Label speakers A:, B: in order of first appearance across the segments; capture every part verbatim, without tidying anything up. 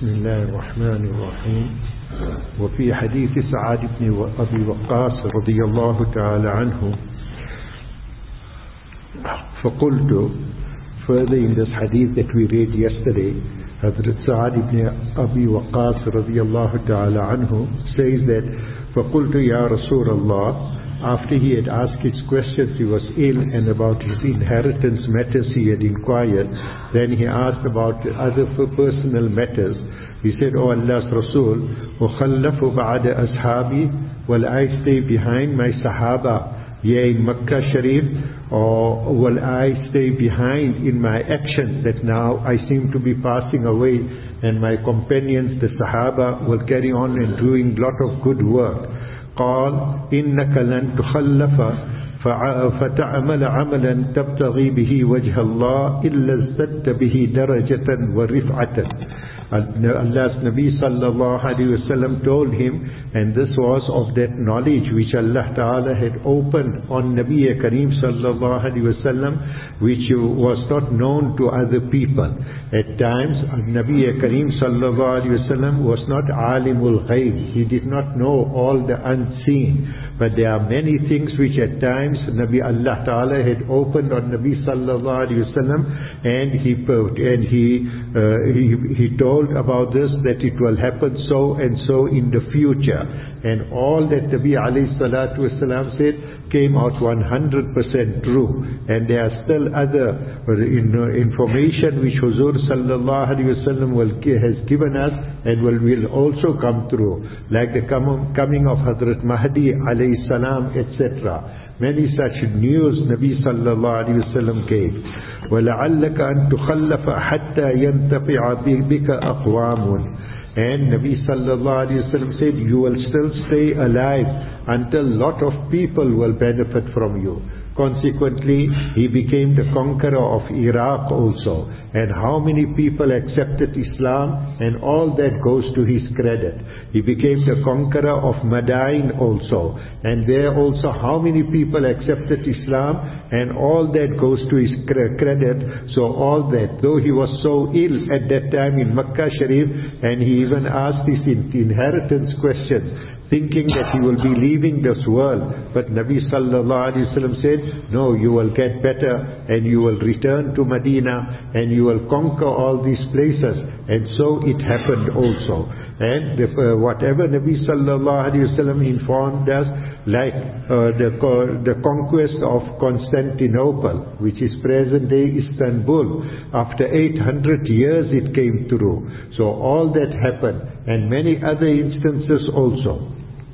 A: بسم الله الرحمن الرحيم. وفي حديث سعد بن أبي وقاص رضي الله تعالى عنه فقلت, further in this hadith that we read yesterday, Hazrat Sa'ad ibn Abi Waqqas radiyallahu ta'ala anhu says that فَقُلْتُ يَا رَسُولَ اللَّهِ, after he had asked his questions, he was ill, and about his inheritance matters he had inquired. Then he asked about other personal matters. He said, "O Allah's Rasul, وَخَلَّفُ بَعَدَ أَصْحَابِي, will I stay behind my Sahaba here in Makkah Sharif, or will I stay behind in my actions that now I seem to be passing away, and my companions, the Sahaba, will carry on and doing lot of good work?" قال إنك لن تخلف فتعمل عملا تبتغي به وجه الله إلا ازددت به درجة ورفعة. Allah's Nabi sallallahu alayhi wa sallam told him, and this was of that knowledge which Allah Ta'ala had opened on Nabi Kareem sallallahu alayhi wa sallam, which was not known to other people. At times, Nabi Kareem sallallahu alayhi wa sallam was not alimul ghaib. He did not know all the unseen. But there are many things which at times Nabi Allah Ta'ala had opened on Nabi sallallahu alayhi wa sallam, and he and he, uh, he he told about this, that it will happen so and so in the future. And all that Nabi alayhi salatu wasalam said came out one hundred percent true. And there are still other information which Huzur sallallahu alayhi wasallam will, has given us and will, will also come through, like the coming of Hazrat Mahdi alayhi salam, et cetera. Many such news Nabi sallallahu alayhi wasallam gave. وَلَعَلَّكَ أَن تُخَلَّفَ حَتَّى يَنْتَفِعَ بِكَ أَقْوَامٌ. And Nabi sallallahu alayhi wasallam said, you will still stay alive until lot of people will benefit from you. Consequently, he became the conqueror of Iraq also. And how many people accepted Islam, and all that goes to his credit. He became the conqueror of Madain also. And there also how many people accepted Islam, and all that goes to his credit. So all that, though he was so ill at that time in Makkah Sharif, and he even asked his inheritance question, thinking that he will be leaving this world. But Nabi sallallahu alayhi wa sallam said, no, you will get better, and you will return to Medina, and you will conquer all these places. And so it happened also. And the, uh, whatever Nabi sallallahu alayhi wa sallam informed us, like uh, the, the conquest of Constantinople, which is present-day Istanbul, after eight hundred years it came through. So all that happened, and many other instances also.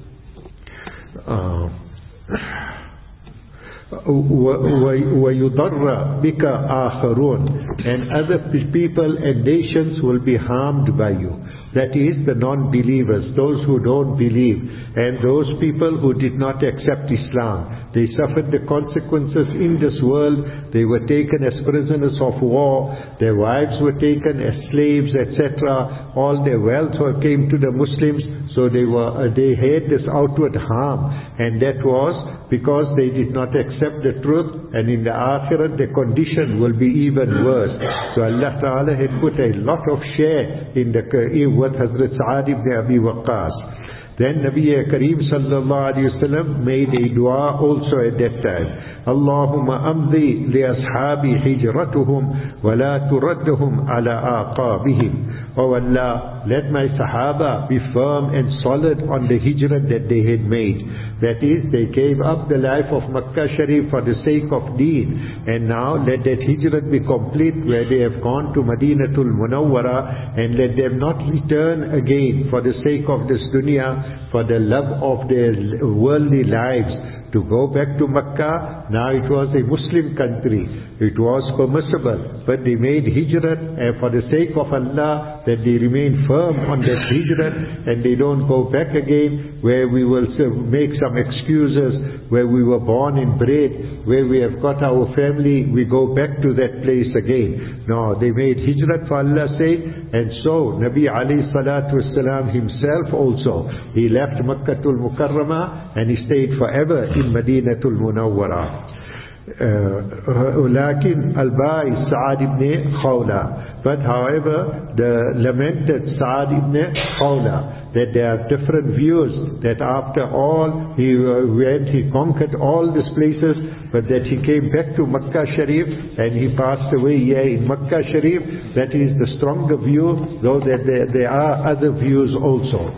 A: وَيُضَرَّ بِكَ آخَرُونَ, and other people and nations will be harmed by you. That is the non-believers, those who don't believe, and those people who did not accept Islam. They suffered the consequences in this world. They were taken as prisoners of war. Their wives were taken as slaves, et cetera. All their wealth came to the Muslims. So they were, uh, they had this outward harm, and that was because they did not accept the truth, and in the Akhirat the condition will be even worse. So Allah Ta'ala had put a lot of share in the with Hazrat Sa'ad ibn Abi Waqqas. Then Nabi Kareem sallallahu alayhi wa sallam made a dua also at that time. Allahumma amdi li ashabi hijratuhum wa la turaddahum ala aqabihim. Oh Allah, let my Sahaba be firm and solid on the hijrah that they had made. That is, they gave up the life of Makkah Sharif for the sake of Deen. And now let that hijrah be complete, where they have gone to Madinatul Munawwara, and let them not return again for the sake of this dunya, for the love of their worldly lives. To go back to Makkah, now it was a Muslim country. It was permissible, but they made hijrah, and for the sake of Allah, that they remain firm on that hijrah, and they don't go back again, where we will make some excuses, where we were born and bred, where we have got our family, we go back to that place again. No, they made hijrah for Allah's sake, and so Nabi alayhi salatu wasalam himself also, he left Makkatul Mukarramah, and he stayed forever in Madinatul Munawwara. لكن البائس سعد بن خولة But however, the lamented Sa'd ibn Khawla, that there are different views, that after all he uh, went, he conquered all these places, but that he came back to Makkah Sharif and he passed away here in Makkah Sharif. That is the stronger view, though that there, there are other views also.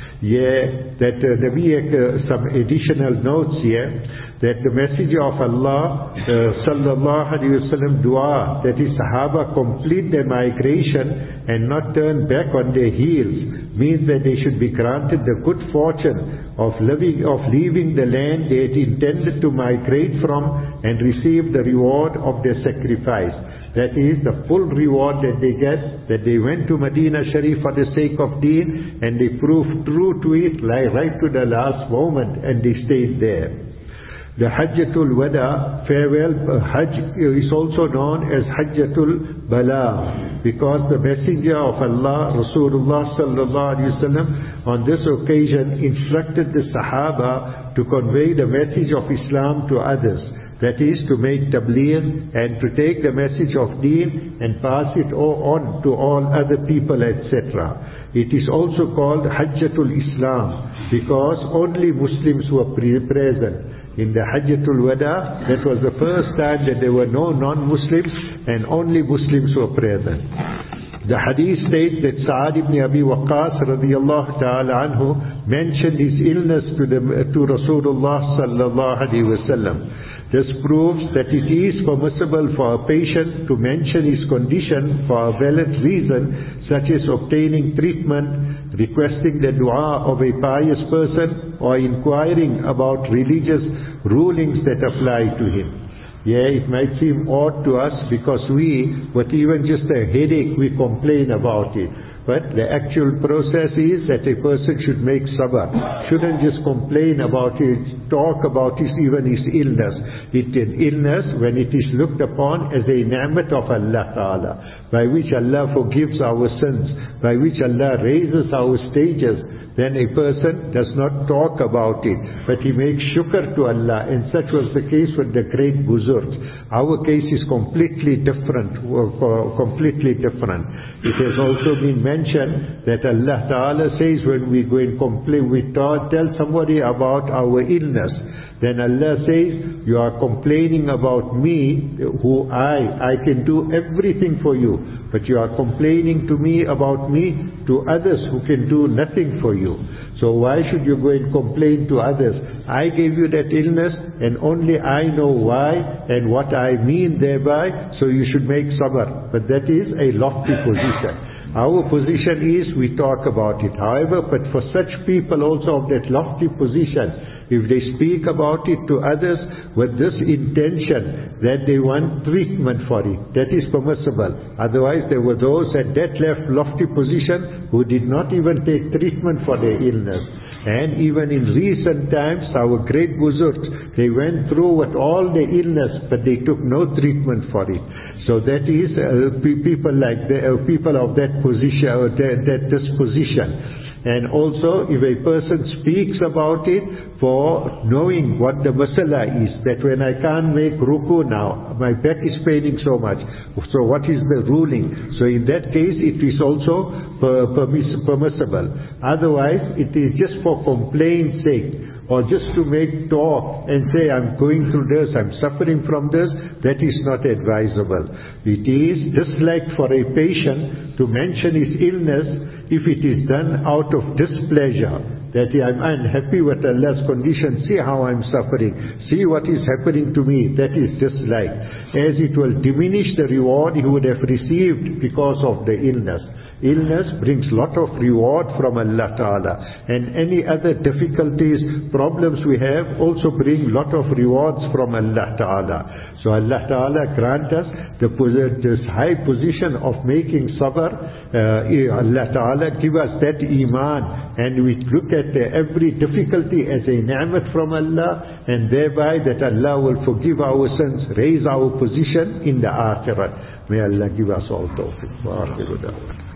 A: Yeah, that uh, there be uh, some additional notes here, that the Messenger of Allah uh, sallallahu alaihi wasallam dua, that is Sahaba complete their migration and not turn back on their heels, means that they should be granted the good fortune of living, of leaving the land they had intended to migrate from and receive the reward of their sacrifice. That is the full reward that they get, that they went to Medina Sharif for the sake of Deen and they proved true to it like right to the last moment and they stayed there. The Hajjatul Wada, farewell uh, Hajj, is also known as Hajjatul Bala, because the Messenger of Allah, Rasulullah sallallahu alaihi wasallam, on this occasion instructed the Sahaba to convey the message of Islam to others. That is to make tabligh and to take the message of Deen and pass it on to all other people, et cetera. It is also called Hajjatul Islam because only Muslims were present. In the Hajjatul Wada, that was the first time that there were no non-Muslims and only Muslims were present. The hadith states that Sa'ad ibn Abi Waqqas radiyallahu ta'ala anhu mentioned his illness to, the, to Rasulullah sallallahu alaihi wasallam. This proves that it is permissible for a patient to mention his condition for a valid reason, such as obtaining treatment, requesting the dua of a pious person, or inquiring about religious rulings that apply to him. Yeah, it might seem odd to us because we, with even just a headache, we complain about it. But the actual process is that a person should make sabr. Shouldn't just complain about it, talk about his, even his illness. It is illness when it is looked upon as a ni'mat of Allah Ta'ala, by which Allah forgives our sins, by which Allah raises our stages. Then a person does not talk about it, but he makes shukr to Allah, and such was the case with the great Buzurgs. Our case is completely different, completely different. It has also been mentioned that Allah Ta'ala says when we go and complain, we tell somebody about our illness, then Allah says, you are complaining about me, who I, I can do everything for you, but you are complaining to me about me to others who can do nothing for you. So why should you go and complain to others? I gave you that illness and only I know why and what I mean thereby, so you should make sabr. But that is a lofty position. Our position is we talk about it. However, but for such people also of that lofty position, if they speak about it to others with this intention that they want treatment for it, that is permissible. Otherwise, there were those at that left lofty position who did not even take treatment for their illness. And even in recent times, our great Buzurgs, they went through with all their illness, but they took no treatment for it. So that is uh, people like the, uh, people of that position, uh, that, that disposition. And also, if a person speaks about it for knowing what the masala is, that when I can't make ruku now, my back is paining so much, so what is the ruling? So in that case, it is also permiss- permissible. Otherwise, it is just for complaint's sake, or just to make talk and say, I'm going through this, I'm suffering from this, that is not advisable. It is just like for a patient to mention his illness, if it is done out of displeasure, that I'm unhappy with Allah's condition, see how I'm suffering, see what is happening to me, that is dislike. As it will diminish the reward he would have received because of the illness. Illness brings lot of reward from Allah Ta'ala, and any other difficulties, problems we have also bring lot of rewards from Allah Ta'ala. So Allah Ta'ala grant us the, this high position of making sabr. Uh, Allah Ta'ala give us that iman, and we look at the, every difficulty as a ni'mat from Allah, and thereby that Allah will forgive our sins, raise our position in the akhirat. May Allah give us all tawfiq. Wa akhiru da'wana.